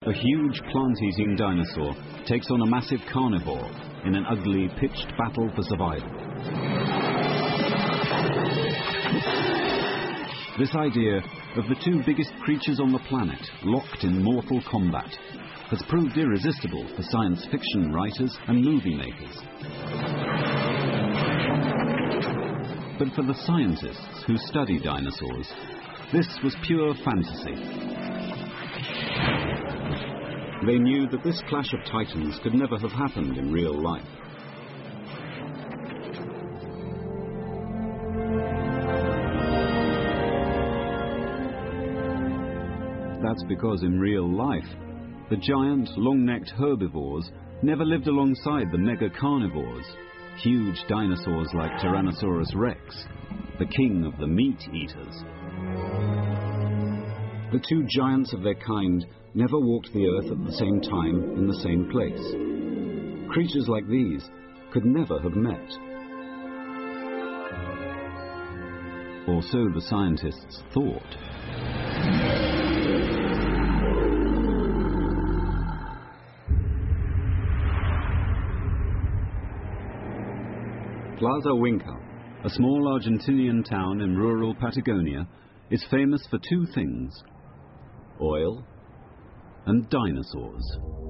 A huge plant-eating dinosaur takes on a massive carnivore in an ugly, pitched battle for survival. This idea of the two biggest creatures on the planet locked in mortal combat has proved irresistible for science fiction writers and movie makers. But for the scientists who study dinosaurs, this was pure fantasy. They knew that this clash of titans could never have happened in real life. That's because in real life, the giant, long-necked herbivores never lived alongside the mega carnivores, huge dinosaurs like Tyrannosaurus rex, the king of the meat eaters. The two giants of their kind never walked the earth at the same time in the same place. Creatures like these could never have met. Or so the scientists thought. Plaza Huinca, a small Argentinian town in rural Patagonia, is famous for two things: oil and dinosaurs.